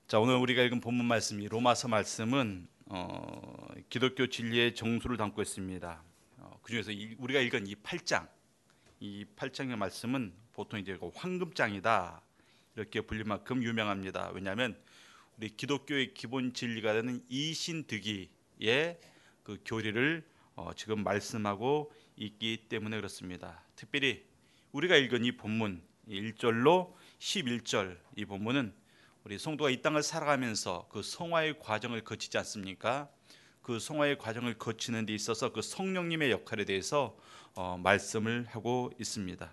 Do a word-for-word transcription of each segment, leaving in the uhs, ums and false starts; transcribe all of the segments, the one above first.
자, 오늘 우리가 읽은 본문 말씀이 로마서 말씀은 어, 기독교 진리의 정수를 담고 있습니다. 어, 그 중에서 이, 우리가 읽은 이 팔 장, 이 팔 장의 말씀은 보통 이제 그 황금장이다 이렇게 불릴 만큼 유명합니다. 왜냐하면 우리 기독교의 기본 진리가 되는 이신득이의 그 교리를 어, 지금 말씀하고 있기 때문에 그렇습니다. 특별히 우리가 읽은 이 본문 일 절로 십일 절 이 본문은 우리 성도가 이 땅을 살아가면서 그 성화의 과정을 거치지 않습니까? 그 성화의 과정을 거치는 데 있어서 그 성령님의 역할에 대해서 어, 말씀을 하고 있습니다.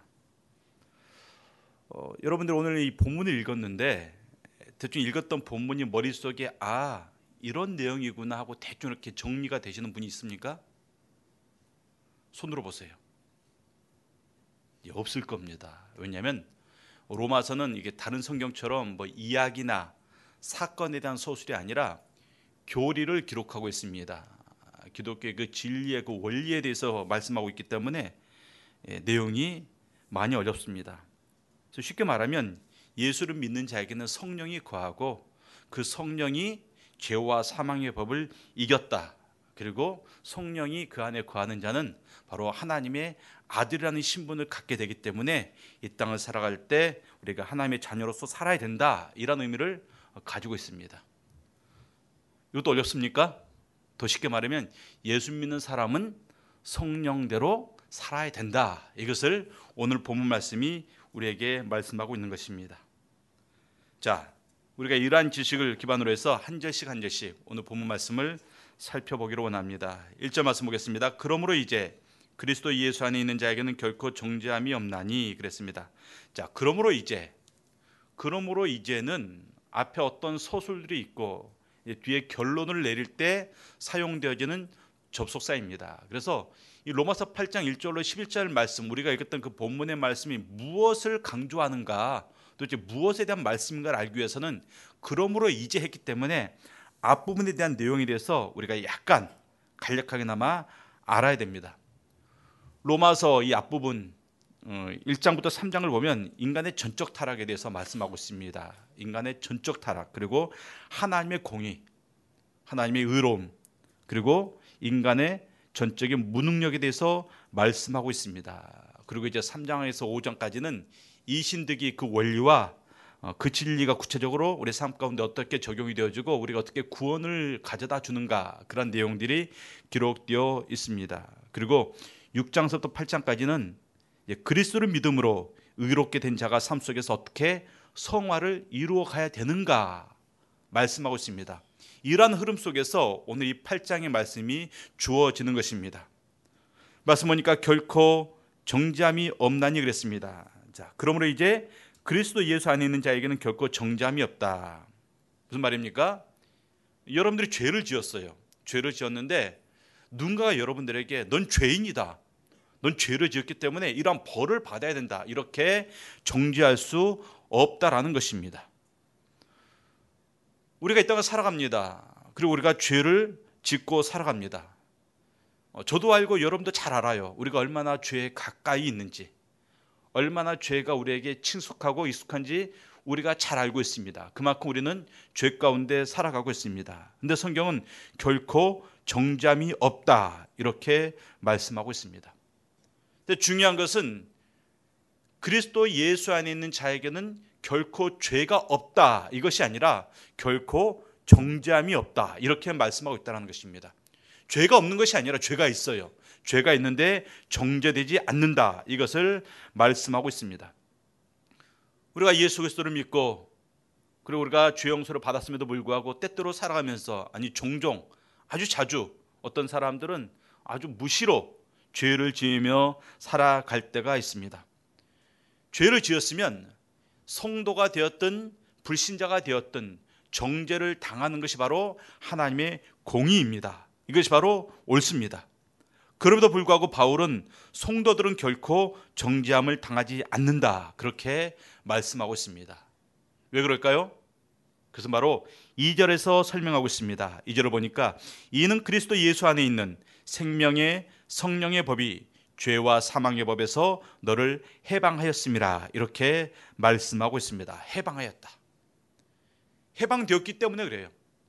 어, 여러분들 오늘 이 본문을 읽었는데 대충 읽었던 본문이 머릿속에 아 이런 내용이구나 하고 대충 이렇게 정리가 되시는 분이 있습니까? 손으로 보세요. 예, 없을 겁니다. 왜냐하면 로마서는 이게 다른 성경처럼 뭐 이야기나 사건에 대한 서술이 아니라 교리를 기록하고 있습니다. 기독교의 그 진리의 그 원리에 대해서 말씀하고 있기 때문에 예, 내용이 많이 어렵습니다. 그래서 쉽게 말하면 예수를 믿는 자에게는 성령이 거하고 그 성령이 죄와 사망의 법을 이겼다. 그리고 성령이 그 안에 거하는 자는 바로 하나님의 아들이라는 신분을 갖게 되기 때문에 이 땅을 살아갈 때 우리가 하나님의 자녀로서 살아야 된다. 이런 의미를 가지고 있습니다. 이것도 어렵습니까? 더 쉽게 말하면 예수 믿는 사람은 성령대로 살아야 된다. 이것을 오늘 본문 말씀이 우리에게 말씀하고 있는 것입니다. 자, 우리가 이러한 지식을 기반으로 해서 한 절씩 한 절씩 오늘 본문 말씀을 살펴보기로 원합니다. 일 절 말씀 보겠습니다. 그러므로 이제 그리스도 예수 안에 있는 자에게는 결코 정죄함이 없나니 그랬습니다. 자, 그러므로 이제 그러므로 이제는 앞에 어떤 서술들이 있고 뒤에 결론을 내릴 때 사용되어지는 접속사입니다. 그래서 이 로마서 팔 장 일 절로 십일 절 말씀 우리가 읽었던 그 본문의 말씀이 무엇을 강조하는가 도대체 무엇에 대한 말씀인가를 알기 위해서는 그러므로 이제 했기 때문에 앞부분에 대한 내용에 대해서 우리가 약간 간략하게나마 알아야 됩니다. 로마서 이 앞부분 일 장부터 삼 장을 보면 인간의 전적 타락에 대해서 말씀하고 있습니다. 인간의 전적 타락 그리고 하나님의 공의, 하나님의 의로움 그리고 인간의 전적인 무능력에 대해서 말씀하고 있습니다. 그리고 이제 삼 장에서 오 장까지는 이신득이 그 원리와 그 진리가 구체적으로 우리 삶 가운데 어떻게 적용이 되어지고 우리가 어떻게 구원을 가져다 주는가 그런 내용들이 기록되어 있습니다. 그리고 육 장부터 팔 장까지는 그리스도를 믿음으로 의롭게 된 자가 삶 속에서 어떻게 성화를 이루어 가야 되는가 말씀하고 있습니다. 이러한 흐름 속에서 오늘 이 팔 장의 말씀이 주어지는 것입니다. 말씀 보니까 결코 정죄함이 없나니 그랬습니다. 자, 그러므로 이제 그리스도 예수 안에 있는 자에게는 결코 정죄함이 없다. 무슨 말입니까? 여러분들이 죄를 지었어요. 죄를 지었는데 누군가가 여러분들에게 넌 죄인이다. 넌 죄를 지었기 때문에 이러한 벌을 받아야 된다. 이렇게 정죄할 수 없다라는 것입니다. 우리가 이 땅을 살아갑니다. 그리고 우리가 죄를 짓고 살아갑니다. 저도 알고 여러분도 잘 알아요. 우리가 얼마나 죄에 가까이 있는지, 얼마나 죄가 우리에게 친숙하고 익숙한지 우리가 잘 알고 있습니다. 그만큼 우리는 죄 가운데 살아가고 있습니다. 그런데 성경은 결코 정죄함이 없다 이렇게 말씀하고 있습니다. 근데 중요한 것은 그리스도 예수 안에 있는 자에게는 결코 죄가 없다 이것이 아니라 결코 정죄함이 없다 이렇게 말씀하고 있다는 것입니다. 죄가 없는 것이 아니라 죄가 있어요. 죄가 있는데 정죄되지 않는다 이것을 말씀하고 있습니다. 우리가 예수 그리스도를 믿고 그리고 우리가 죄 용서를 받았음에도 불구하고 때때로 살아가면서 아니 종종 아주 자주 어떤 사람들은 아주 무시로 죄를 지으며 살아갈 때가 있습니다. 죄를 지었으면 성도가 되었든 불신자가 되었든 정죄를 당하는 것이 바로 하나님의 공의입니다. 이것이 바로 옳습니다. 그럼에도 불구하고 바울은 성도들은 결코 정죄함을 당하지 않는다 그렇게 말씀하고 있습니다. 왜 그럴까요? 그래서 바로 이 절에서 설명하고 있습니다. 이 절을 보니까 이는 그리스도 예수 안에 있는 생명의 성령의 법이 죄와 사망의 법에서 너를 해방하였음이라 이렇게 말씀하고 있습니다. 해방하였다. 해방되었기 때문에 그래요.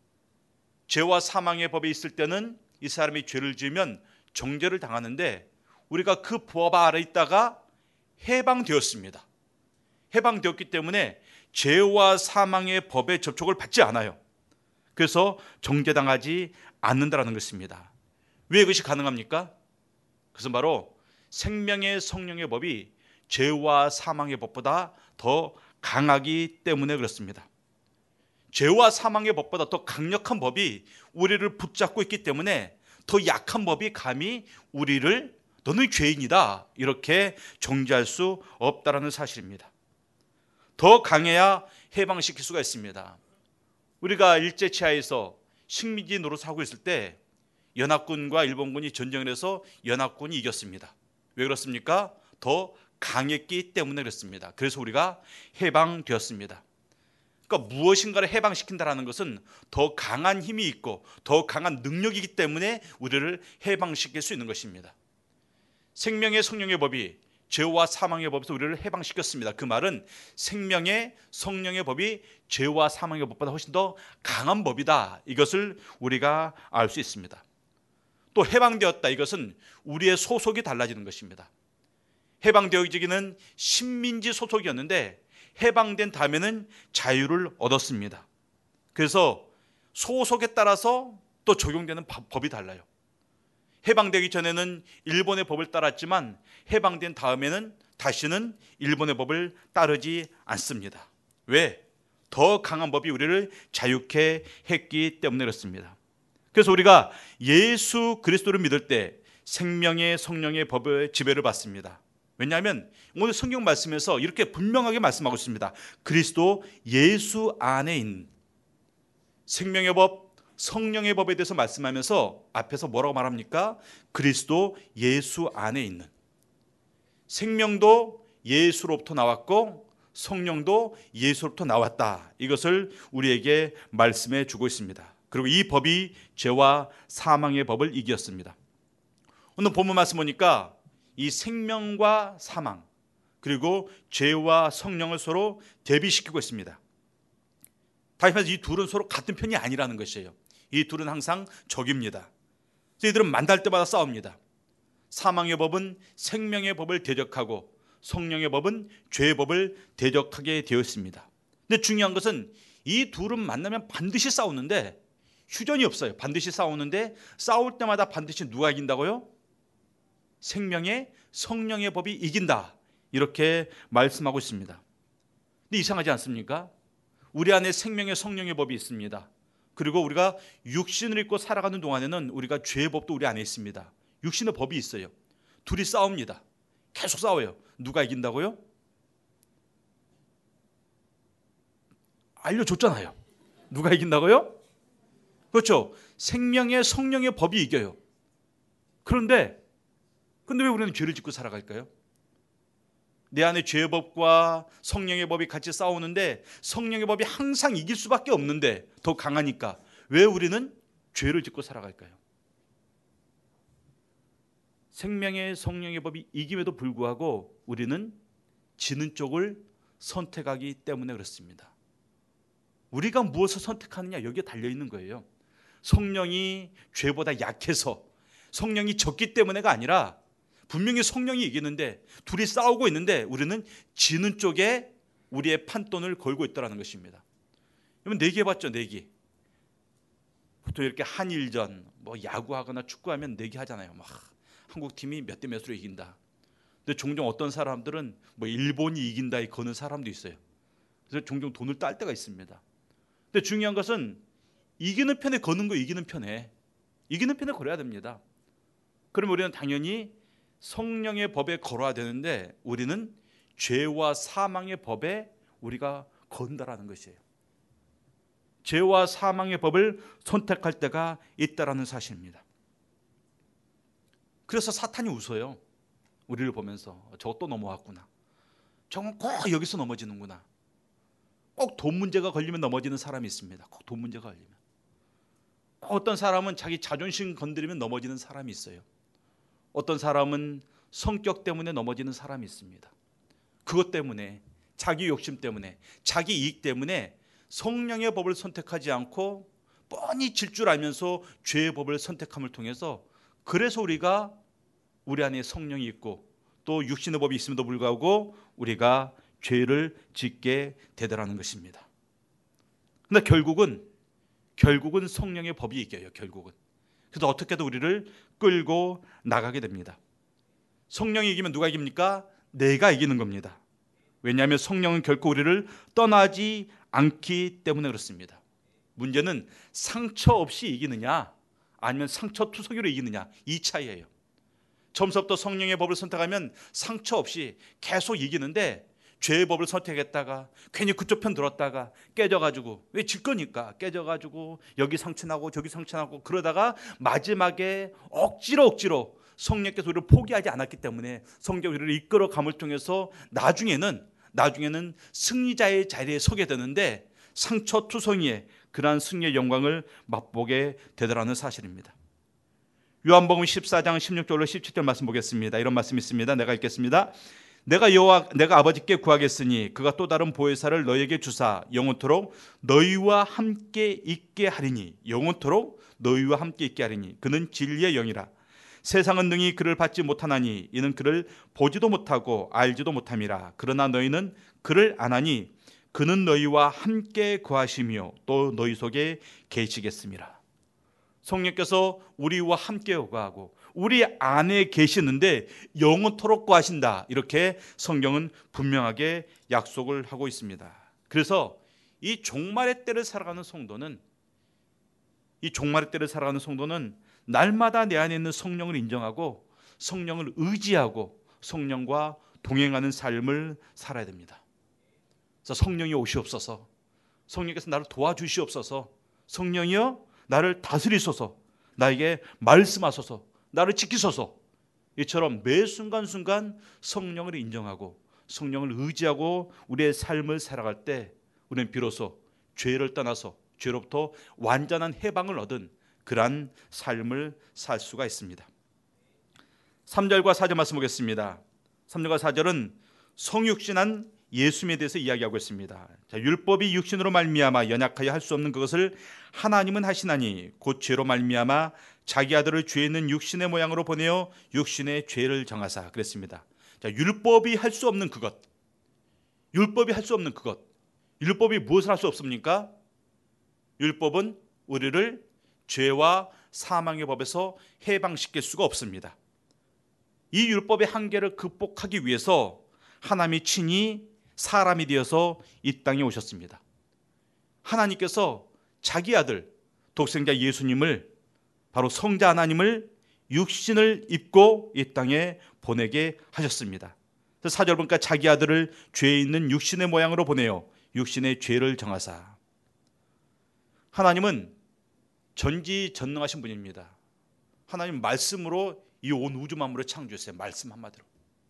죄와 사망의 법에 있을 때는 이 사람이 죄를 지으면 정죄를 당하는데 우리가 그 법 아래 있다가 해방되었습니다. 해방되었기 때문에 죄와 사망의 법에 접촉을 받지 않아요. 그래서 정죄당하지 않는다라는 것입니다. 왜 그것이 가능합니까? 그것은 바로 생명의 성령의 법이 죄와 사망의 법보다 더 강하기 때문에 그렇습니다. 죄와 사망의 법보다 더 강력한 법이 우리를 붙잡고 있기 때문에 더 약한 법이 감히 우리를 너는 죄인이다 이렇게 정죄할 수 없다라는 사실입니다. 더 강해야 해방시킬 수가 있습니다. 우리가 일제치하에서 식민지 노릇하고 있을 때 연합군과 일본군이 전쟁을 해서 연합군이 이겼습니다. 왜 그렇습니까? 더 강했기 때문에 그렇습니다. 그래서 우리가 해방되었습니다. 그러니까 무엇인가를 해방시킨다는 것은 더 강한 힘이 있고 더 강한 능력이기 때문에 우리를 해방시킬 수 있는 것입니다. 생명의 성령의 법이 죄와 사망의 법에서 우리를 해방시켰습니다. 그 말은 생명의 성령의 법이 죄와 사망의 법보다 훨씬 더 강한 법이다. 이것을 우리가 알 수 있습니다. 또 해방되었다. 이것은 우리의 소속이 달라지는 것입니다. 해방되어지기는 식민지 소속이었는데 해방된 다음에는 자유를 얻었습니다. 그래서 소속에 따라서 또 적용되는 법이 달라요. 해방되기 전에는 일본의 법을 따랐지만 해방된 다음에는 다시는 일본의 법을 따르지 않습니다. 왜? 더 강한 법이 우리를 자유케 했기 때문에 그렇습니다. 그래서 우리가 예수 그리스도를 믿을 때 생명의 성령의 법의 지배를 받습니다. 왜냐하면 오늘 성경 말씀에서 이렇게 분명하게 말씀하고 있습니다. 그리스도 예수 안에 있는 생명의 법, 성령의 법에 대해서 말씀하면서 앞에서 뭐라고 말합니까? 그리스도 예수 안에 있는 생명도 예수로부터 나왔고 성령도 예수로부터 나왔다. 이것을 우리에게 말씀해 주고 있습니다. 그리고 이 법이 죄와 사망의 법을 이겼습니다. 오늘 본문 말씀 보니까 이 생명과 사망 그리고 죄와 성령을 서로 대비시키고 있습니다. 다시 말해서 이 둘은 서로 같은 편이 아니라는 것이에요. 이 둘은 항상 적입니다. 그래서 이들은 만날 때마다 싸웁니다. 사망의 법은 생명의 법을 대적하고 성령의 법은 죄의 법을 대적하게 되어 있습니다. 근데 중요한 것은 이 둘은 만나면 반드시 싸우는데 휴전이 없어요. 반드시 싸우는데 싸울 때마다 반드시 누가 이긴다고요? 생명의 성령의 법이 이긴다. 이렇게 말씀하고 있습니다. 근데 이상하지 않습니까? 우리 안에 생명의 성령의 법이 있습니다. 그리고 우리가 육신을 입고 살아가는 동안에는 우리가 죄의 법도 우리 안에 있습니다. 육신의 법이 있어요. 둘이 싸웁니다. 계속 싸워요. 누가 이긴다고요? 알려줬잖아요. 누가 이긴다고요? 그렇죠. 생명의 성령의 법이 이겨요. 그런데 근데 왜 우리는 죄를 짓고 살아갈까요? 내 안에 죄의 법과 성령의 법이 같이 싸우는데 성령의 법이 항상 이길 수밖에 없는데 더 강하니까 왜 우리는 죄를 짓고 살아갈까요? 생명의 성령의 법이 이김에도 불구하고 우리는 지는 쪽을 선택하기 때문에 그렇습니다. 우리가 무엇을 선택하느냐 여기에 달려있는 거예요. 성령이 죄보다 약해서 성령이 적기 때문에가 아니라 분명히 성령이 이기는데 둘이 싸우고 있는데 우리는 지는 쪽에 우리의 판돈을 걸고 있다는 것입니다. 여러분 내기 해봤죠? 내기. 보통 이렇게 한일전 뭐 야구하거나 축구하면 내기 하잖아요. 막 한국팀이 몇 대 몇으로 이긴다. 근데 종종 어떤 사람들은 뭐 일본이 이긴다에 거는 사람도 있어요. 그래서 종종 돈을 딸 때가 있습니다. 근데 중요한 것은 이기는 편에 거는 거 이기는 편에 이기는 편에 걸어야 됩니다. 그러면 우리는 당연히 성령의 법에 걸어야 되는데 우리는 죄와 사망의 법에 우리가 건다라는 것이에요. 죄와 사망의 법을 선택할 때가 있다라는 사실입니다. 그래서 사탄이 웃어요. 우리를 보면서 저거 또 넘어왔구나. 저건 꼭 여기서 넘어지는구나. 꼭 돈 문제가 걸리면 넘어지는 사람이 있습니다. 꼭 돈 문제가 걸리면. 어떤 사람은 자기 자존심 건드리면 넘어지는 사람이 있어요. 어떤 사람은 성격 때문에 넘어지는 사람이 있습니다. 그것 때문에 자기 욕심 때문에 자기 이익 때문에 성령의 법을 선택하지 않고 뻔히 질 줄 알면서 죄의 법을 선택함을 통해서, 그래서 우리가 우리 안에 성령이 있고 또 육신의 법이 있음에도 불구하고 우리가 죄를 짓게 되더라는 것입니다. 근데 결국은 결국은 성령의 법이 이겨요. 결국은. 그래서 어떻게든 우리를 끌고 나가게 됩니다. 성령이 이기면 누가 이깁니까? 내가 이기는 겁니다. 왜냐하면 성령은 결코 우리를 떠나지 않기 때문에 그렇습니다. 문제는 상처 없이 이기느냐 아니면 상처 투성이로 이기느냐, 이 차이예요. 처음부터 성령의 법을 선택하면 상처 없이 계속 이기는데, 죄의 법을 선택했다가 괜히 그쪽 편 들었다가 깨져가지고, 왜 질 거니까 깨져가지고 여기 상처나고 저기 상처나고, 그러다가 마지막에 억지로 억지로 성령께서 우리를 포기하지 않았기 때문에 성령 우리를 이끌어 감을 통해서 나중에는 나중에는 승리자의 자리에 서게 되는데, 상처 투성이의 그러한 승리의 영광을 맛보게 되더라는 사실입니다. 요한복음 십사 장 십육 절로 십칠 절 말씀 보겠습니다. 이런 말씀이 있습니다. 내가 읽겠습니다. 내가 여호와 내가 아버지께 구하겠으니 그가 또 다른 보혜사를 너희에게 주사 영원토록 너희와 함께 있게 하리니, 영원토록 너희와 함께 있게 하리니 그는 진리의 영이라. 세상은 능히 그를 받지 못하나니 이는 그를 보지도 못하고 알지도 못함이라. 그러나 너희는 그를 아나니 그는 너희와 함께 거하시며 또 너희 속에 계시겠습니다. 성령께서 우리와 함께 거하고 우리 안에 계시는데 영원토록 거하신다, 이렇게 성경은 분명하게 약속을 하고 있습니다. 그래서 이 종말의 때를 살아가는 성도는 이 종말의 때를 살아가는 성도는 날마다 내 안에 있는 성령을 인정하고 성령을 의지하고 성령과 동행하는 삶을 살아야 됩니다. 그래서 성령이 오시옵소서, 성령께서 나를 도와주시옵소서, 성령이여 나를 다스리소서, 나에게 말씀하소서, 나를 지키소서, 이처럼 매 순간순간 성령을 인정하고 성령을 의지하고 우리의 삶을 살아갈 때 우리는 비로소 죄를 떠나서 죄로부터 완전한 해방을 얻은 그러한 삶을 살 수가 있습니다. 삼 절과 사 절 말씀 보겠습니다. 삼 절과 사 절은 성육신한 예수님에 대해서 이야기하고 있습니다. 자, 율법이 육신으로 말미암아 연약하여 할 수 없는 그것을 하나님은 하시나니 곧 죄로 말미암아 자기 아들을 죄 있는 육신의 모양으로 보내어 육신의 죄를 정하사, 그랬습니다. 자, 율법이 할 수 없는 그것, 율법이 할 수 없는 그것, 율법이 무엇을 할 수 없습니까? 율법은 우리를 죄와 사망의 법에서 해방시킬 수가 없습니다. 이 율법의 한계를 극복하기 위해서 하나님이 친히 사람이 되어서 이 땅에 오셨습니다. 하나님께서 자기 아들 독생자 예수님을, 바로 성자 하나님을 육신을 입고 이 땅에 보내게 하셨습니다. 사 절 보니까 자기 아들을 죄 있는 육신의 모양으로 보내어 육신의 죄를 정하사. 하나님은 전지전능하신 분입니다. 하나님 말씀으로 이 온 우주 만물을 창조했어요. 말씀 한마디로.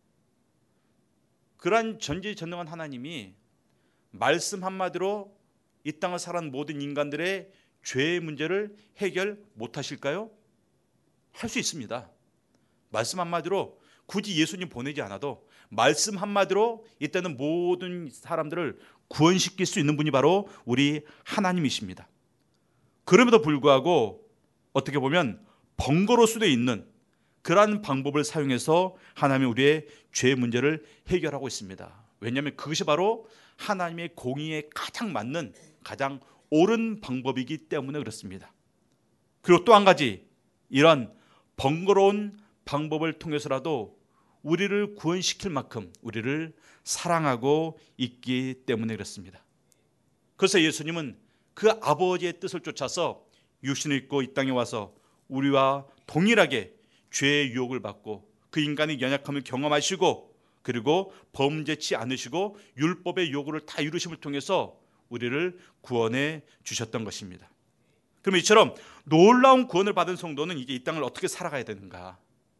그러한 전지전능한 하나님이 말씀 한마디로 이 땅을 살아가는 모든 인간들의 죄의 문제를 해결 못하실까요? 할 수 있습니다. 말씀 한마디로 굳이 예수님 보내지 않아도 말씀 한마디로 이때는 모든 사람들을 구원시킬 수 있는 분이 바로 우리 하나님이십니다. 그럼에도 불구하고 어떻게 보면 번거로울 수도 있는 그러한 방법을 사용해서 하나님이 우리의 죄 문제를 해결하고 있습니다. 왜냐하면 그것이 바로 하나님의 공의에 가장 맞는 가장 옳은 방법이기 때문에 그렇습니다. 그리고 또 한 가지, 이런 번거로운 방법을 통해서라도 우리를 구원시킬 만큼 우리를 사랑하고 있기 때문에 그렇습니다. 그래서 예수님은 그 아버지의 뜻을 쫓아서 육신을 입고 이 땅에 와서 우리와 동일하게 죄의 유혹을 받고 그 인간의 연약함을 경험하시고 그리고 범죄치 않으시고 율법의 요구를 다 이루심을 통해서 우리를 구원해 주셨던 것입니다. 그럼 이처럼 놀라운 구원을 받은 성도는 이제 이 땅을 어떻게 살아가야 되는가?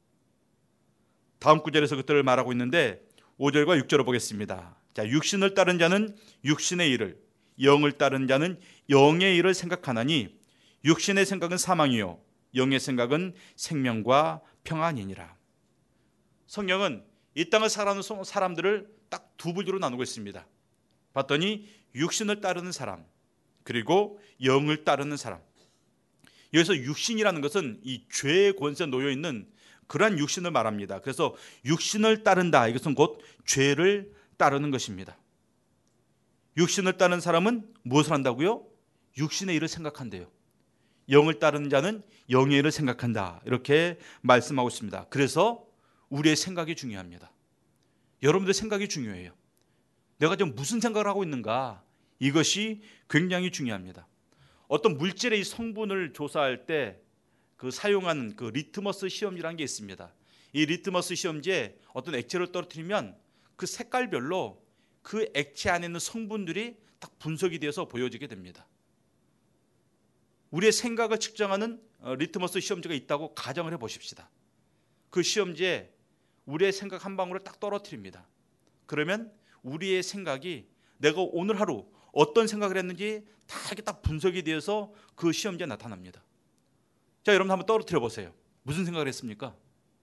다음 구절에서 그들을 말하고 있는데 오 절과 육 절을 보겠습니다. 자, 육신을 따른 자는 육신의 일을, 영을 따른 자는 영의 일을 생각하나니 육신의 생각은 사망이요 영의 생각은 생명과 평안이니라. 성경은 이 땅을 살아가는 사람들을 딱 두 부류로 나누고 있습니다. 봤더니 육신을 따르는 사람, 그리고 영을 따르는 사람. 여기서 육신이라는 것은 이 죄의 권세에 놓여 있는 그러한 육신을 말합니다. 그래서 육신을 따른다, 이것은 곧 죄를 따르는 것입니다. 육신을 따르는 사람은 무엇을 한다고요? 육신의 일을 생각한대요. 영을 따르는 자는 영의 일을 생각한다, 이렇게 말씀하고 있습니다. 그래서 우리의 생각이 중요합니다. 여러분들의 생각이 중요해요. 내가 지금 무슨 생각을 하고 있는가, 이것이 굉장히 중요합니다. 어떤 물질의 성분을 조사할 때 그 사용하는 그 리트머스 시험지라는 게 있습니다. 이 리트머스 시험지에 어떤 액체를 떨어뜨리면 그 색깔별로 그 액체 안에 있는 성분들이 딱 분석이 되어서 보여지게 됩니다. 우리의 생각을 측정하는 리트머스 시험지가 있다고 가정을 해보십시다. 그 시험지에 우리의 생각 한 방울을 딱 떨어뜨립니다. 그러면 우리의 생각이 내가 오늘 하루 어떤 생각을 했는지 다 이렇게 딱 분석이 되어서 그 시험지에 나타납니다. 자, 여러분 한번 떨어뜨려 보세요. 무슨 생각을 했습니까?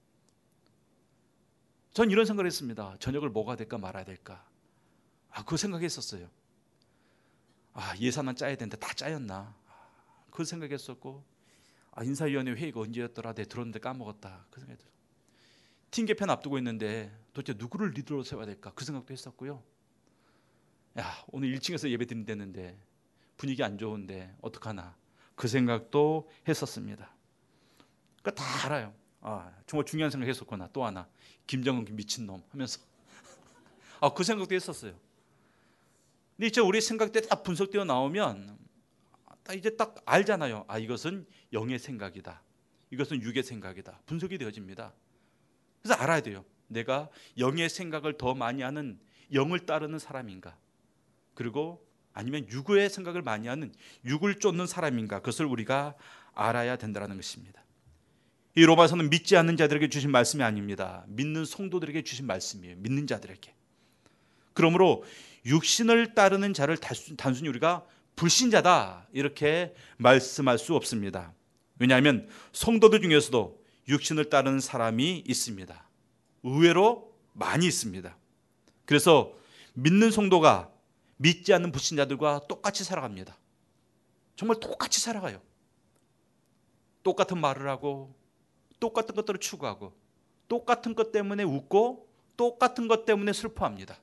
전 이런 생각을 했습니다. 저녁을 뭐가 될까 말아야 될까. 아, 그 생각했었어요. 아, 예산은 짜야 되는데 다 짜였나. 그 생각했었고, 아, 인사위원회 회의가 언제였더라. 내가 들었는데 까먹었다. 그 생각도. 팀 개편 앞두고 있는데 도대체 누구를 리더로 세워야 될까. 그 생각도 했었고요. 야, 오늘 일 층에서 예배 드린다는데 분위기 안 좋은데 어떡하나. 그 생각도 했었습니다. 그러니까 다 알아요. 아, 정말 중요한 생각 했었구나. 또 하나, 김정은 미친놈 하면서 아, 그 생각도 했었어요. 근데 이제 우리 생각들이 딱 분석되어 나오면 딱 이제 딱 알잖아요. 아, 이것은 영의 생각이다, 이것은 육의 생각이다. 분석이 되어집니다. 그래서 알아야 돼요. 내가 영의 생각을 더 많이 하는 영을 따르는 사람인가, 그리고 아니면 육의 생각을 많이 하는 육을 쫓는 사람인가, 그것을 우리가 알아야 된다는 것입니다. 이 로마서는 믿지 않는 자들에게 주신 말씀이 아닙니다. 믿는 성도들에게 주신 말씀이에요. 믿는 자들에게. 그러므로 육신을 따르는 자를 단순히 우리가 불신자다 이렇게 말씀할 수 없습니다. 왜냐하면 성도들 중에서도 육신을 따르는 사람이 있습니다. 의외로 많이 있습니다. 그래서 믿는 성도가 믿지 않는 불신자들과 똑같이 살아갑니다. 정말 똑같이 살아가요. 똑같은 말을 하고 똑같은 것들을 추구하고 똑같은 것 때문에 웃고 똑같은 것 때문에 슬퍼합니다.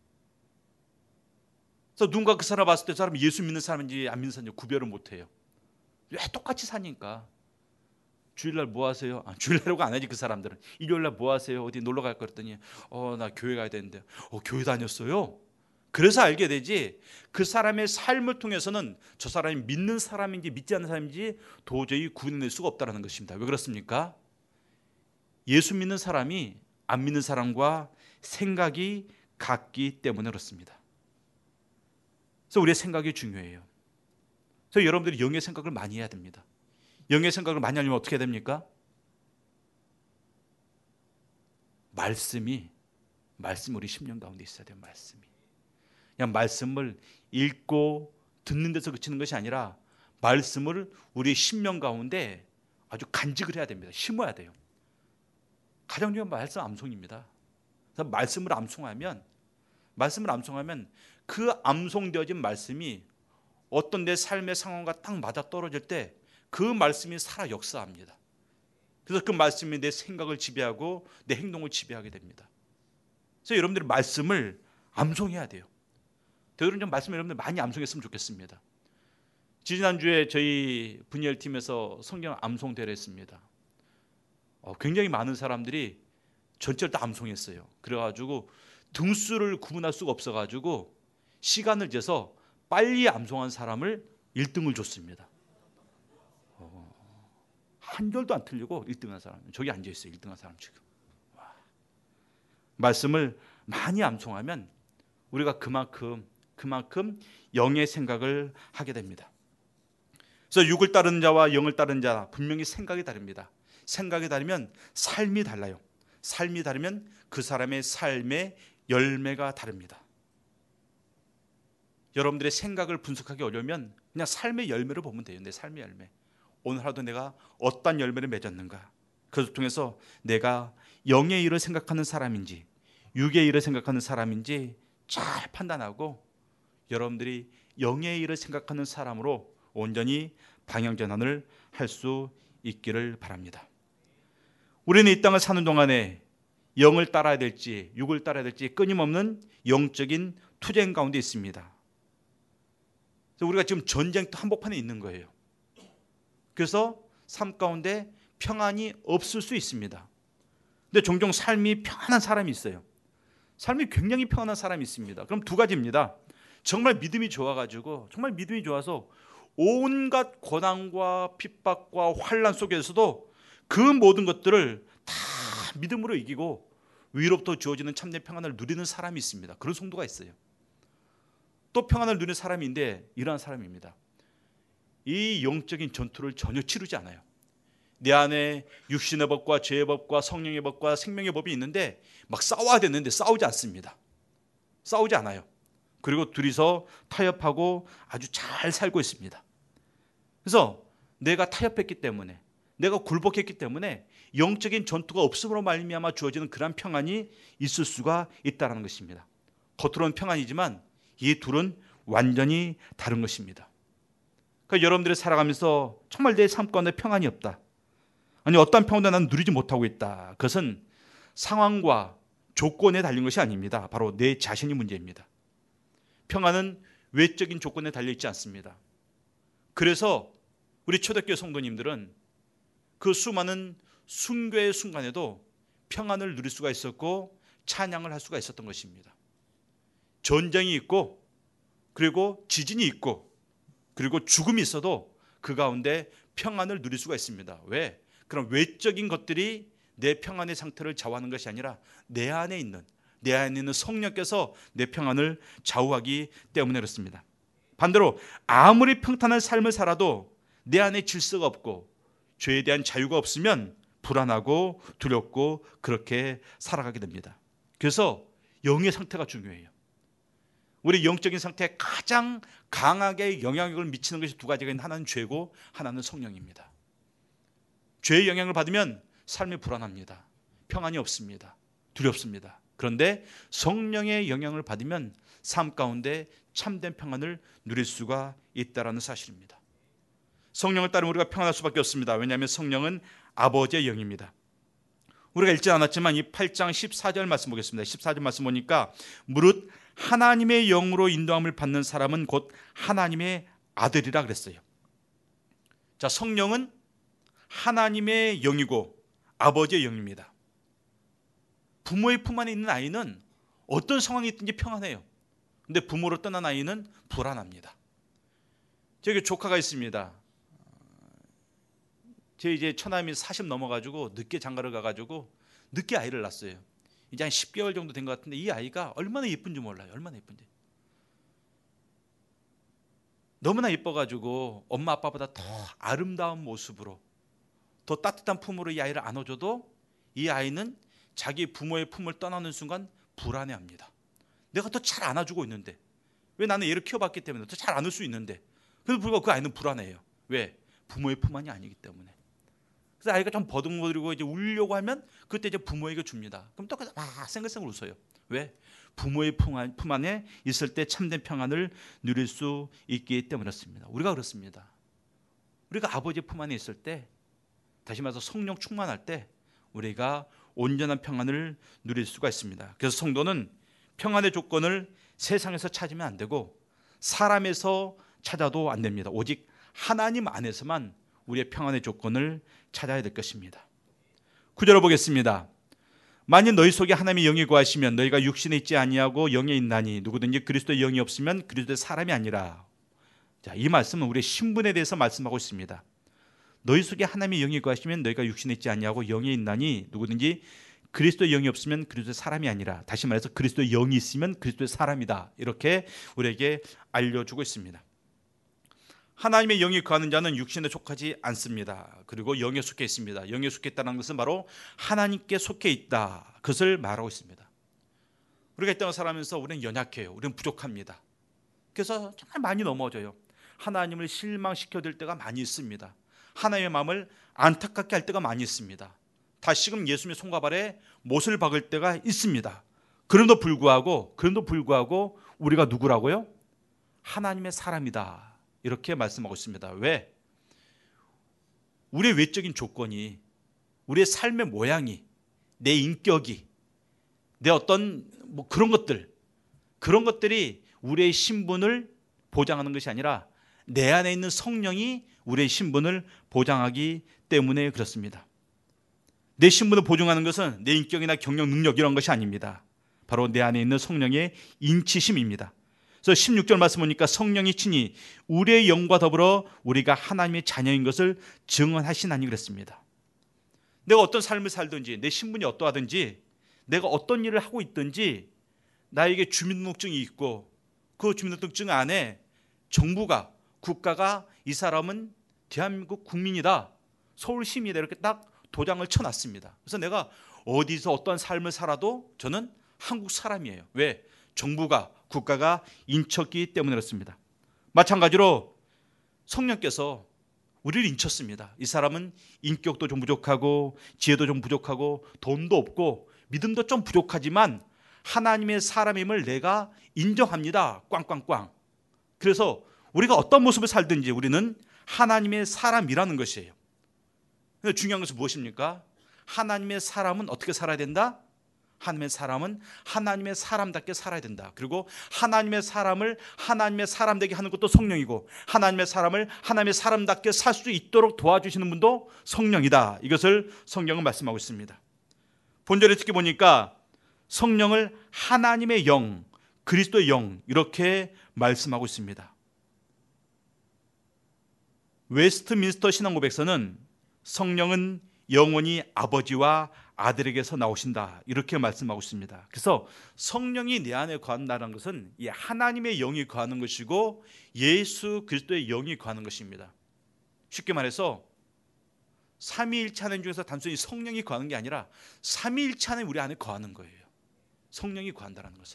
그래서 누군가 그 사람 봤을 때 저 사람이 예수 믿는 사람인지 안 믿는 사람인지 구별을 못해요. 왜? 똑같이 사니까. 주일날 뭐 하세요? 아, 주일날이라고 안 하지 그 사람들은. 일요일날 뭐 하세요? 어디 놀러 갈 거 그랬더니 어, 나 교회 가야 되는데. 어, 교회 다녔어요? 그래서 알게 되지, 그 사람의 삶을 통해서는 저 사람이 믿는 사람인지 믿지 않는 사람인지 도저히 구분해낼 수가 없다는 것입니다. 왜 그렇습니까? 예수 믿는 사람이 안 믿는 사람과 생각이 같기 때문에 그렇습니다. 그래서 우리의 생각이 중요해요. 그래서 여러분들이 영의 생각을 많이 해야 됩니다. 영의 생각을 많이 하려면 어떻게 해야 됩니까? 말씀이 말씀 우리 심령 가운데 있어야 돼요. 말씀이. 그냥 말씀을 읽고 듣는 데서 그치는 것이 아니라 말씀을 우리 심령 가운데 아주 간직을 해야 됩니다. 심어야 돼요. 가장 중요한 말씀 암송입니다. 그래서 말씀을 암송하면 말씀을 암송하면 그 암송되어진 말씀이 어떤 내 삶의 상황과 딱 맞아 떨어질 때 그 말씀이 살아 역사합니다. 그래서 그 말씀이 내 생각을 지배하고 내 행동을 지배하게 됩니다. 그래서 여러분들이 말씀을 암송해야 돼요. 되도록 좀 말씀을 여러분들 많이 암송했으면 좋겠습니다. 지난주에 저희 분열팀에서 성경 암송 대회를 했습니다. 어, 굉장히 많은 사람들이 전체를 다 암송했어요. 그래가지고 등수를 구분할 수가 없어가지고 시간을 재서 빨리 암송한 사람을 일 등을 줬습니다. 어, 한 절도 안 틀리고 일 등한 사람, 저기 앉아있어요. 일 등한 사람 지금. 와. 말씀을 많이 암송하면 우리가 그만큼 그만큼 영의 생각을 하게 됩니다. 그래서 육을 따르는 자와 영을 따르는 자 분명히 생각이 다릅니다. 생각이 다르면 삶이 달라요. 삶이 다르면 그 사람의 삶의 열매가 다릅니다. 여러분들의 생각을 분석하기 어려우면 그냥 삶의 열매를 보면 돼요. 내 삶의 열매. 오늘 하루도 내가 어떤 열매를 맺었는가. 그것을 통해서 내가 영의 일을 생각하는 사람인지 육의 일을 생각하는 사람인지 잘 판단하고 여러분들이 영의 일을 생각하는 사람으로 온전히 방향전환을 할 수 있기를 바랍니다. 우리는 이 땅을 사는 동안에 영을 따라야 될지 육을 따라야 될지 끊임없는 영적인 투쟁 가운데 있습니다. 그래서 우리가 지금 전쟁터 한복판에 있는 거예요. 그래서 삶 가운데 평안이 없을 수 있습니다. 근데 종종 삶이 평안한 사람이 있어요. 삶이 굉장히 평안한 사람이 있습니다. 그럼 두 가지입니다. 정말 믿음이 좋아가지고 정말 믿음이 좋아서 온갖 고난과 핍박과 환난 속에서도 그 모든 것들을 다 믿음으로 이기고 위로부터 주어지는 참된 평안을 누리는 사람이 있습니다. 그런 성도가 있어요. 또 평안을 누리는 사람인데 이러한 사람입니다. 이 영적인 전투를 전혀 치르지 않아요. 내 안에 육신의 법과 죄의 법과 성령의 법과 생명의 법이 있는데 막 싸워야 되는데 싸우지 않습니다. 싸우지 않아요. 그리고 둘이서 타협하고 아주 잘 살고 있습니다. 그래서 내가 타협했기 때문에 내가 굴복했기 때문에 영적인 전투가 없음으로 말미암아 주어지는 그런 평안이 있을 수가 있다는 것입니다. 겉으로는 평안이지만 이 둘은 완전히 다른 것입니다. 그러니까 여러분들이 살아가면서 정말 내 삶 가운데 평안이 없다. 아니 어떠한 평안도 나는 누리지 못하고 있다. 그것은 상황과 조건에 달린 것이 아닙니다. 바로 내 자신이 문제입니다. 평안은 외적인 조건에 달려있지 않습니다. 그래서 우리 초대교회 성도님들은 그 수많은 순교의 순간에도 평안을 누릴 수가 있었고 찬양을 할 수가 있었던 것입니다. 전쟁이 있고 그리고 지진이 있고 그리고 죽음이 있어도 그 가운데 평안을 누릴 수가 있습니다. 왜? 그럼 외적인 것들이 내 평안의 상태를 좌우하는 것이 아니라 내 안에 있는 내 안에 있는 성령께서 내 평안을 좌우하기 때문에 그렇습니다. 반대로 아무리 평탄한 삶을 살아도 내 안에 질서가 없고 죄에 대한 자유가 없으면 불안하고 두렵고 그렇게 살아가게 됩니다. 그래서 영의 상태가 중요해요. 우리 영적인 상태에 가장 강하게 영향력을 미치는 것이 두 가지가 있는데 하나는 죄고 하나는 성령입니다. 죄의 영향을 받으면 삶이 불안합니다. 평안이 없습니다. 두렵습니다. 그런데 성령의 영향을 받으면 삶 가운데 참된 평안을 누릴 수가 있다는 사실입니다. 성령을 따르면 우리가 평안할 수밖에 없습니다. 왜냐하면 성령은 아버지의 영입니다. 우리가 읽지 않았지만 이 팔 장 십사 절 말씀 보겠습니다. 십사 절 말씀 보니까 무릇 하나님의 영으로 인도함을 받는 사람은 곧 하나님의 아들이라 그랬어요. 자, 성령은 하나님의 영이고 아버지의 영입니다. 부모의 품 안에 있는 아이는 어떤 상황이 있든지 평안해요. 근데 부모로 떠난 아이는 불안합니다. 저기 조카가 있습니다. 제 이제 처남이 사십 넘어가지고 늦게 장가를 가가지고 늦게 아이를 낳았어요. 이제 한 십 개월 정도 된 것 같은데 이 아이가 얼마나 예쁜지 몰라요. 얼마나 예쁜지. 너무나 예뻐가지고 엄마 아빠보다 더 아름다운 모습으로 더 따뜻한 품으로 이 아이를 안아줘도 이 아이는 자기 부모의 품을 떠나는 순간 불안해합니다. 내가 더 잘 안아주고 있는데 왜 나는 얘를 키워봤기 때문에 더 잘 안을 수 있는데 그래도 불구하고 그 아이는 불안해요. 왜? 부모의 품 안이 아니기 때문에. 그래서 아이가 좀 버둥거리고 이제 울려고 하면 그때 이제 부모에게 줍니다. 그럼 또 막 생글생글 웃어요. 왜? 부모의 품 안에 있을 때 참된 평안을 누릴 수 있기 때문에 그렇습니다. 우리가 그렇습니다. 우리가 아버지의 품 안에 있을 때, 다시 말해서 성령 충만할 때 우리가 온전한 평안을 누릴 수가 있습니다. 그래서 성도는 평안의 조건을 세상에서 찾으면 안 되고 사람에서 찾아도 안 됩니다. 오직 하나님 안에서만 우리의 평안의 조건을 찾아야 될 것입니다. 구절을 보겠습니다. 만일 너희 속에 하나님의 영이 거하시면 너희가 육신에 있지 아니하고 영에 있나니 누구든지 그리스도의 영이 없으면 그리스도의 사람이 아니라. 자, 이 말씀은 우리의 신분에 대해서 말씀하고 있습니다. 너희 속에 하나님의 영이 거하시면 너희가 육신에 있지 아니하고 영에 있나니 누구든지 그리스도의 영이 없으면 그리스도의 사람이 아니라. 다시 말해서 그리스도의 영이 있으면 그리스도의 사람이다. 이렇게 우리에게 알려주고 있습니다. 하나님의 영이 거하는 자는 육신에 속하지 않습니다. 그리고 영에 속해 있습니다. 영에 속해 있다는 것은 바로 하나님께 속해 있다. 그것을 말하고 있습니다. 우리가 이 땅을 살아가면서 우리는 연약해요. 우리는 부족합니다. 그래서 정말 많이 넘어져요. 하나님을 실망시켜드릴 때가 많이 있습니다. 하나님의 마음을 안타깝게 할 때가 많이 있습니다. 다시금 예수님의 손과 발에 못을 박을 때가 있습니다. 그럼에도 불구하고 그럼에도 불구하고 우리가 누구라고요? 하나님의 사람이다. 이렇게 말씀하고 있습니다. 왜? 우리의 외적인 조건이, 우리의 삶의 모양이, 내 인격이, 내 어떤 뭐 그런 것들, 그런 것들이 우리의 신분을 보장하는 것이 아니라 내 안에 있는 성령이 우리의 신분을 보장하기 때문에 그렇습니다. 내 신분을 보증하는 것은 내 인격이나 경력, 능력 이런 것이 아닙니다. 바로 내 안에 있는 성령의 인치심입니다. 그래서 십육 절 말씀 보니까 성령이 친히 우리의 영과 더불어 우리가 하나님의 자녀인 것을 증언하시나니 그랬습니다. 내가 어떤 삶을 살든지, 내 신분이 어떠하든지, 내가 어떤 일을 하고 있든지 나에게 주민등록증이 있고 그 주민등록증 안에 정부가, 국가가 이 사람은 대한민국 국민이다, 서울 시민이다 이렇게 딱 도장을 쳐놨습니다. 그래서 내가 어디서 어떤 삶을 살아도 저는 한국 사람이에요. 왜? 정부가, 국가가 인쳤기 때문에 그렇습니다. 마찬가지로 성령께서 우리를 인쳤습니다. 이 사람은 인격도 좀 부족하고 지혜도 좀 부족하고 돈도 없고 믿음도 좀 부족하지만 하나님의 사람임을 내가 인정합니다. 꽝꽝꽝. 그래서 우리가 어떤 모습을 살든지 우리는 하나님의 사람이라는 것이에요. 근데 중요한 것은 무엇입니까? 하나님의 사람은 어떻게 살아야 된다? 하나님의 사람은 하나님의 사람답게 살아야 된다. 그리고 하나님의 사람을 하나님의 사람 되게 하는 것도 성령이고, 하나님의 사람을 하나님의 사람답게 살 수 있도록 도와주시는 분도 성령이다. 이것을 성경은 말씀하고 있습니다. 본절에 특히 보니까 성령을 하나님의 영, 그리스도의 영 이렇게 말씀하고 있습니다. 웨스트민스터 신앙고백서는 성령은 영원히 아버지와 아들에게서 나오신다 이렇게 말씀하고 있습니다. 그래서 성령이 내 안에 거한다는 것은 이 하나님의 영이 거하는 것이고 예수 그리스도의 영이 거하는 것입니다. 쉽게 말해서 삼위일체 하나님 중에서 단순히 성령이 거하는 게 아니라 삼위일체 하나님 우리 안에 거하는 거예요. 성령이 거한다는 것은.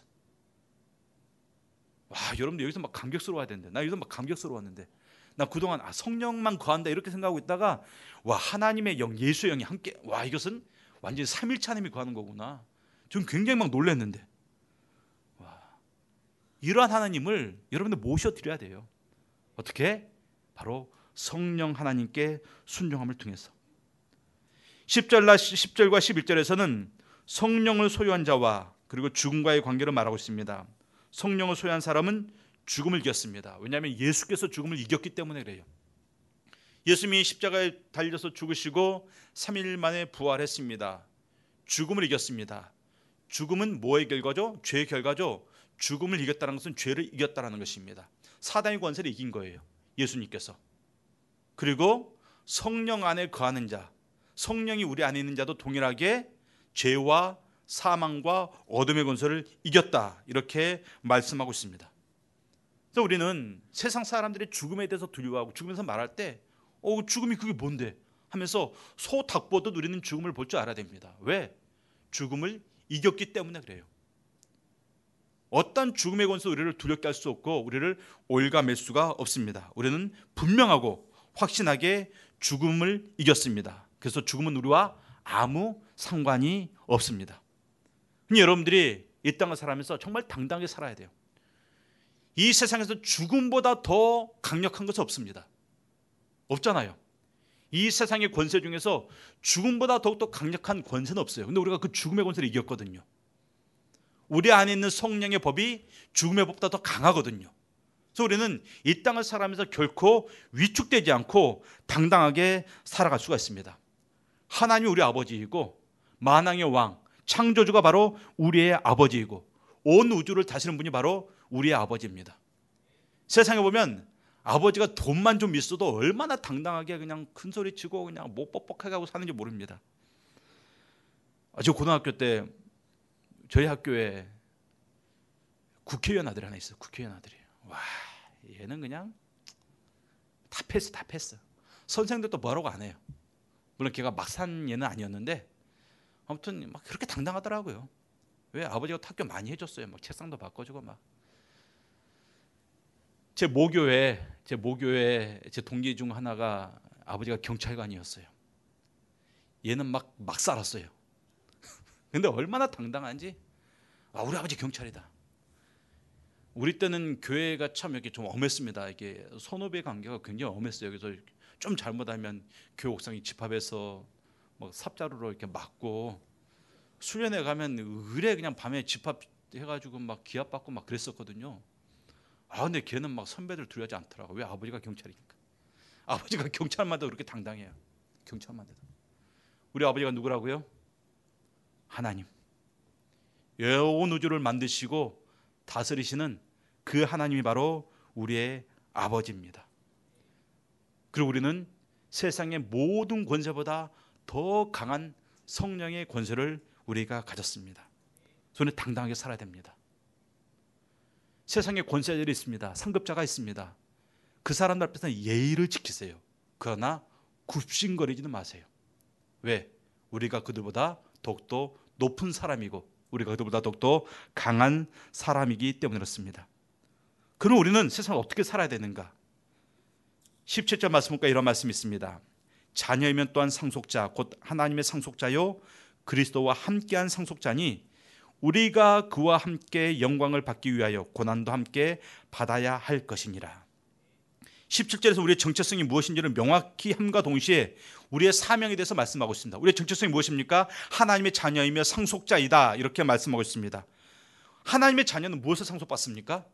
와, 여러분들 여기서 막 감격스러워야 되는데, 나 여기서 막 감격스러웠는데, 나 그동안 아, 성령만 거한다 이렇게 생각하고 있다가 와, 하나님의 영, 예수의 영이 함께, 와, 이것은 완전히 삼일체 하나님이 거하는 거구나. 전 굉장히 막 놀랐는데, 와, 이러한 하나님을 여러분들 모셔드려야 돼요. 어떻게? 바로 성령 하나님께 순종함을 통해서. 십 절과 십일 절에서는 성령을 소유한 자와 그리고 죽음과의 관계를 말하고 있습니다. 성령을 소유한 사람은 죽음을 이겼습니다. 왜냐하면 예수께서 죽음을 이겼기 때문에 그래요. 예수님이 십자가에 달려서 죽으시고 삼 일 만에 부활했습니다. 죽음을 이겼습니다. 죽음은 뭐의 결과죠? 죄의 결과죠. 죽음을 이겼다는 것은 죄를 이겼다는 것입니다. 사단의 권세를 이긴 거예요. 예수님께서. 그리고 성령 안에 거하는 자, 성령이 우리 안에 있는 자도 동일하게 죄와 사망과 어둠의 권세를 이겼다 이렇게 말씀하고 있습니다. 그래서 우리는 세상 사람들이 죽음에 대해서 두려워하고 죽으면서 말할 때 어, 죽음이 그게 뭔데 하면서 소 닭 보듯 우리는 죽음을 볼 줄 알아야 됩니다. 왜? 죽음을 이겼기 때문에 그래요. 어떤 죽음의 권세 우리를 두렵게 할 수 없고 우리를 올가맬 수가 없습니다. 우리는 분명하고 확신하게 죽음을 이겼습니다. 그래서 죽음은 우리와 아무 상관이 없습니다. 여러분들이 이 땅을 살아가면서 정말 당당하게 살아야 돼요. 이 세상에서 죽음보다 더 강력한 것은 없습니다. 없잖아요. 이 세상의 권세 중에서 죽음보다 더욱더 강력한 권세는 없어요. 근데 우리가 그 죽음의 권세를 이겼거든요. 우리 안에 있는 성령의 법이 죽음의 법보다 더 강하거든요. 그래서 우리는 이 땅을 살아가면서 결코 위축되지 않고 당당하게 살아갈 수가 있습니다. 하나님이 우리 아버지이고 만왕의 왕, 창조주가 바로 우리의 아버지이고 온 우주를 다스리는 분이 바로 우리의 아버지입니다. 세상에 보면 아버지가 돈만 좀 있어도 얼마나 당당하게 그냥 큰 소리 치고 그냥 목 뻑뻑하게 하고 사는지 모릅니다. 저 고등학교 때 저희 학교에 국회의원 아들이 하나 있어요. 국회의원 아들이. 와, 얘는 그냥 다 패스, 다 패스. 선생들도 뭐라고 안 해요. 물론 걔가 막 산 얘는 아니었는데 아무튼 막 그렇게 당당하더라고요. 왜? 아버지가 학교 많이 해줬어요. 막 책상도 바꿔주고 막. 제 모교에 제 모교에 제 동기 중 하나가 아버지가 경찰관이었어요. 얘는 막 막 살았어요. 근데 얼마나 당당한지. 아, 우리 아버지 경찰이다. 우리 때는 교회가 참 이렇게 좀 엄했습니다. 이게 선후배 관계가 굉장히 엄했어요. 그래서 좀 잘못하면 교회 옥상에 집합해서 뭐 삽자루로 이렇게 맞고, 수련회 가면 의뢰 그냥 밤에 집합해가지고 막 기합 받고 막 그랬었거든요. 아 근데 걔는 막 선배들 두려워하지 않더라고. 왜? 아버지가 경찰이니까. 아버지가 경찰만 돼도 그렇게 당당해요. 경찰만 돼도. 우리 아버지가 누구라고요? 하나님. 온 우주를 만드시고 다스리시는 그 하나님이 바로 우리의 아버지입니다. 그리고 우리는 세상의 모든 권세보다 더 강한 성령의 권세를 우리가 가졌습니다. 손에 당당하게 살아야 됩니다. 세상에 권세자들이 있습니다. 상급자가 있습니다. 그 사람들 앞에서 예의를 지키세요. 그러나 굽신거리지는 마세요. 왜? 우리가 그들보다 더욱더 높은 사람이고 우리가 그들보다 더욱더 강한 사람이기 때문에 그렇습니다. 그럼 우리는 세상을 어떻게 살아야 되는가? 십칠 절 말씀 보니까 이런 말씀이 있습니다. 자녀이면 또한 상속자 곧 하나님의 상속자요 그리스도와 함께한 상속자니 우리가 그와 함께 영광을 받기 위하여 고난도 함께 받아야 할 것이니라. 십칠 절에서 우리의 정체성이 무엇인지를 명확히 함과 동시에 우리의 사명에 대해서 말씀하고 있습니다. 우리의 정체성이 무엇입니까? 하나님의 자녀이며 상속자이다, 이렇게 말씀하고 있습니다. 하나님의 자녀는 무엇을 상속받습니까?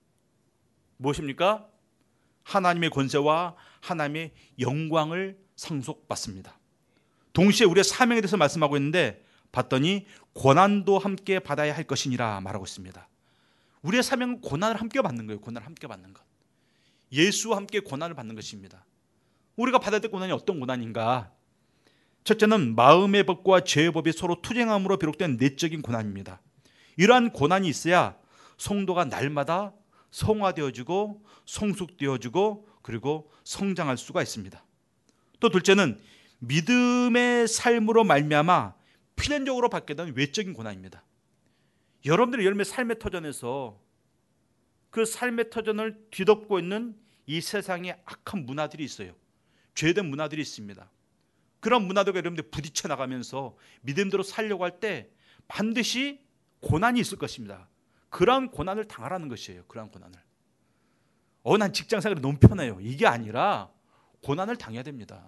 무엇입니까? 하나님의 권세와 하나님의 영광을 상속받습니다. 동시에 우리의 사명에 대해서 말씀하고 있는데 봤더니 고난도 함께 받아야 할 것이니라 말하고 있습니다. 우리의 사명은 고난을 함께 받는 거예요. 고난을 함께 받는 것. 예수와 함께 고난을 받는 것입니다. 우리가 받아야 될 고난이 어떤 고난인가? 첫째는 마음의 법과 죄의 법이 서로 투쟁함으로 비롯된 내적인 고난입니다. 이러한 고난이 있어야 성도가 날마다 성화되어지고 성숙되어지고 그리고 성장할 수가 있습니다. 또 둘째는 믿음의 삶으로 말미암아 필연적으로 받게 되는 외적인 고난입니다. 여러분들의 열매 삶의 터전에서 그 삶의 터전을 뒤덮고 있는 이 세상에 악한 문화들이 있어요. 죄된 문화들이 있습니다. 그런 문화들과 여러분들 부딪혀 나가면서 믿음대로 살려고 할 때 반드시 고난이 있을 것입니다. 그러한 고난을 당하라는 것이에요. 그러한 고난을. 어, 난 직장생활이 너무 편해요. 이게 아니라 고난을 당해야 됩니다.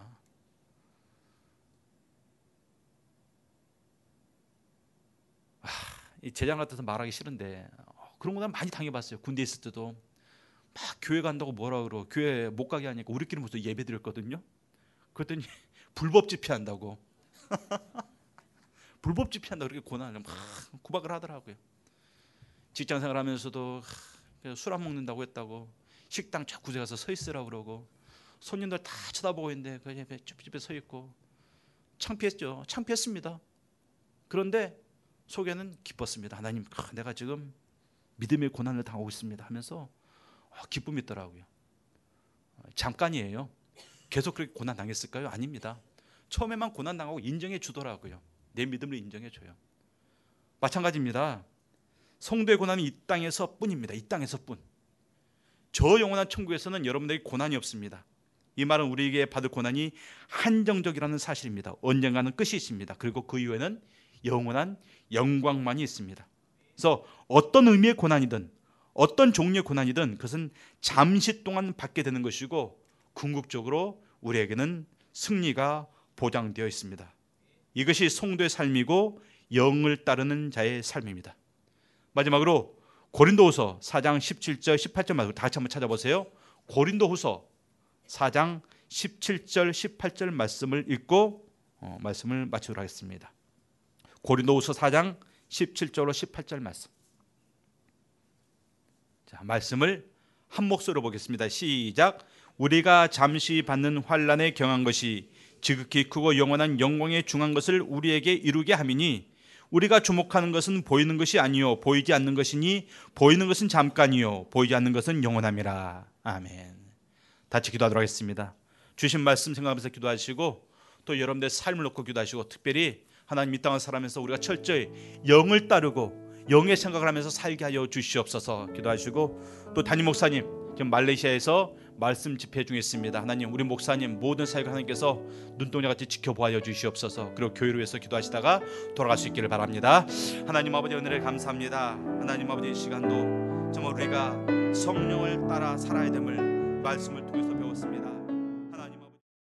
아, 이 제장 같아서 말하기 싫은데 그런 고난 많이 당해봤어요. 군대 있을 때도 막 교회 간다고 뭐라 그러고 교회 못 가게 하니까 우리끼리 무슨 예배 드렸거든요. 그랬더니 불법 집회한다고 불법 집회한다고 그렇게 고난을 막 구박을 하더라고요. 직장생활 하면서도 술 안 먹는다고 했다고 식당 저 구석에 가서 서 있으라고 그러고 손님들 다 쳐다보고 있는데 그 옆에 쭈뼛쭈뼛 서 있고 창피했죠. 창피했습니다. 그런데 속에는 기뻤습니다. 하나님, 내가 지금 믿음의 고난을 당하고 있습니다 하면서 기쁨이 있더라고요. 잠깐이에요. 계속 그렇게 고난 당했을까요? 아닙니다. 처음에만 고난 당하고 인정해 주더라고요. 내 믿음을 인정해 줘요. 마찬가지입니다. 성도의 고난이 이 땅에서 뿐입니다. 이 땅에서 뿐. 저 영원한 천국에서는 여러분들에게 고난이 없습니다. 이 말은 우리에게 받을 고난이 한정적이라는 사실입니다. 언젠가는 끝이 있습니다. 그리고 그 이후에는 영원한 영광만이 있습니다. 그래서 어떤 의미의 고난이든 어떤 종류의 고난이든 그것은 잠시 동안 받게 되는 것이고 궁극적으로 우리에게는 승리가 보장되어 있습니다. 이것이 성도의 삶이고 영을 따르는 자의 삶입니다. 마지막으로 고린도후서 사 장 십칠 절 십팔 절 말씀 다 같이 한번 찾아보세요. 고린도후서 사 장 십칠 절 십팔 절 말씀을 읽고 어, 말씀을 마치도록 하겠습니다. 고린도후서 사 장 십칠 절로 십팔 절 말씀. 자, 말씀을 한 목소리로 보겠습니다. 시작. 우리가 잠시 받는 환난에 경한 것이 지극히 크고 영원한 영광에 중한 것을 우리에게 이루게 함이니 우리가 주목하는 것은 보이는 것이 아니요 보이지 않는 것이니 보이는 것은 잠깐이요 보이지 않는 것은 영원함이라. 아멘. 같이 기도하도록 하겠습니다. 주신 말씀 생각하면서 기도하시고 또 여러분들의 삶을 놓고 기도하시고 특별히 하나님 이 땅을 살아가면서 우리가 철저히 영을 따르고 영의 생각을 하면서 살게 하여 주시옵소서 기도하시고 또 담임 목사님 지금 말레이시아에서 말씀 집회 중에 있습니다. 하나님 우리 목사님 모든 사역을 하나님께서 눈동자같이 지켜보아 주시옵소서. 그리고 교회를 위해서 기도하시다가 돌아갈 수 있기를 바랍니다. 하나님 아버지 은혜를 감사합니다. 하나님 아버지 이 시간도 정말 우리가 성령을 따라 살아야 됨을 말씀을 통해서 배웠습니다.